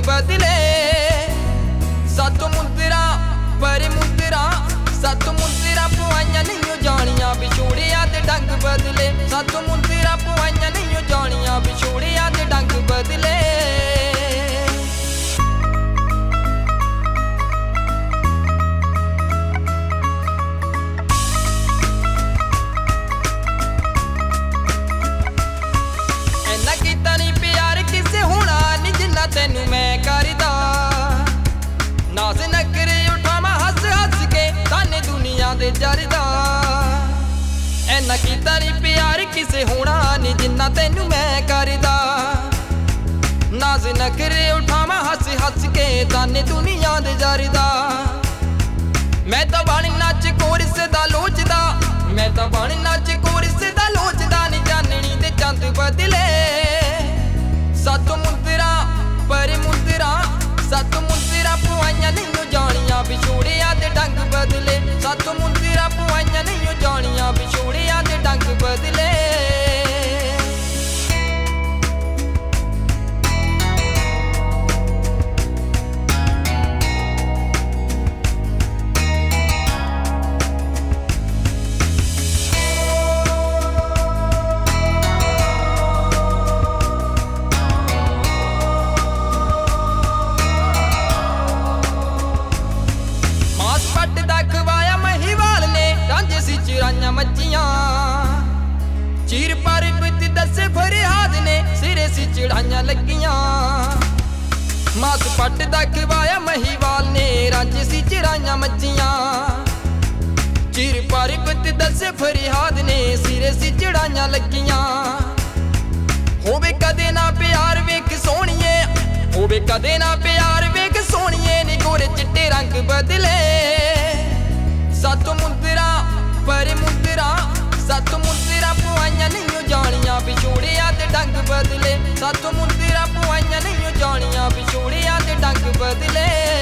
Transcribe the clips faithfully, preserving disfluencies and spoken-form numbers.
बदले। सत मुंदरा पर मुंदरा सत मुंदरा पुआइयां नहीं जानियां विछोड़िया दे डंग बदले। सत मुंदरा पुआइयां नहीं जानियां विछोड़िया दे डंग बदले। तैनू मैं करदा नाज़ नखरे उठावां हस हस के ताने दुनिया दे जरदा। ऐना कीता नी प्यार किसे होना नी जिन्ना तैनू मैं करदा। नाज़ नखरे उठावां हस हस के ताने दुनिया दे जरदा। मैं तां बण नच कोरस दा लोचदा मैं तां बण नच कोरस दा लोचदा नी जाननी दे चंद बदले। सत मुंदरा पर मुंदरा सत मुंदरा पुआइयां नहीं जानियां विछोड़िया दे डंग बदले। सत मुंदरा पुआइयां नहीं जानियां विछोड़िया दे डंग बदले। चिराइयां मच्छियां चीर पर पित दसे फरियाद ने सिरे सी चिड़ाइयां लगियां। मास पट दा खवाया महिवाल ने रांझे सी चिराइयां मच्छियां। चीर पर पित दसे फरियाद ने सिरे सी चिड़ाइयां लगियां। होवे कदे ना प्यार वेख सोहणिए होवे कदे ना प्यार वेख सोहणिए नी गोरे चिट्टे रंग बदले। सत मुंदरा पर मुंदरा सत मुंदरा पुआइयां नहीं जानियां विछोड़िया दे डंग बदले। सत मुंदरा पुआइयां नहीं जानियां विछोड़िया दे डंग बदले।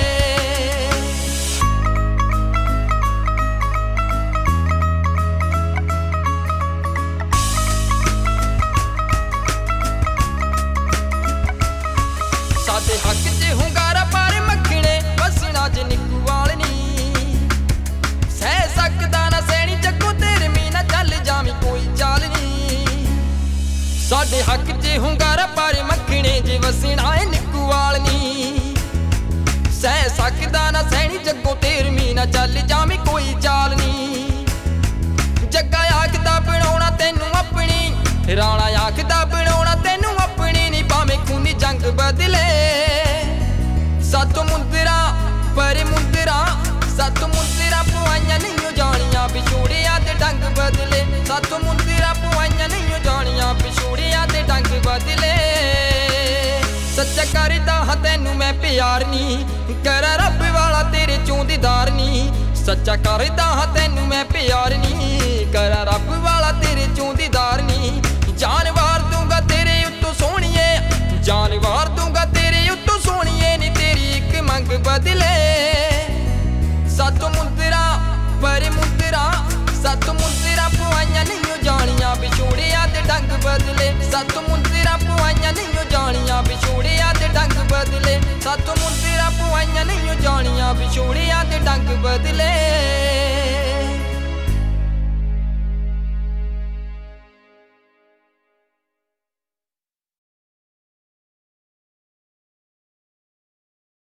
साडे हक च हुंगारा पर मखणे वसना च निक्कू वाल नी। सह सकदा ना सैनी जग्गों तेरे मी ना चल जावी कोई चाल नी। साडे हक च हुंगारा पर मखणे जे वसना है निक्कू वाल नी। सह सकदा ना सैनी जग्गों तेरे मी ना चल जावी कोई चाल नी। जग्गा आखदा बनाउणा तैनू अपनी राणा आखदा बनाउणा तैनू अपनी नी भावें खूनी जंग बदले। सत मुंदरा पर मुंदरा सत मुंदरा पुआइयां नहीं जानियां विछोड़िया दे डंग बदले। सत मुंदरा पुआइयां नहीं जानियां विछोड़िया दे डंग बदले। सच्चा करदा हां तैनू मैं प्यार नी करा रब वाला तेरे चों दीदार नी। सच्चा करदा हां तैनू मैं प्यार नी करा रब वाला तेरे चों दीदार नी। जान वार दूंगा तेरे उत्तों सोहणिए जान वार दूंगा तेरे उत्तों सोहणिए नी तेरी एक मंग बदले। सत मुंदरा पर मुंदरा सत मुंदरा पुआइयां नहीं जानियां विछोड़िया दे डंग बदले। सत मुंदरा पुआइयां नहीं जानियां विछोड़िया दे डंग बदले। सत मुंदरा पुआइयां नहीं जानियां विछोड़िया दे डंग बदले।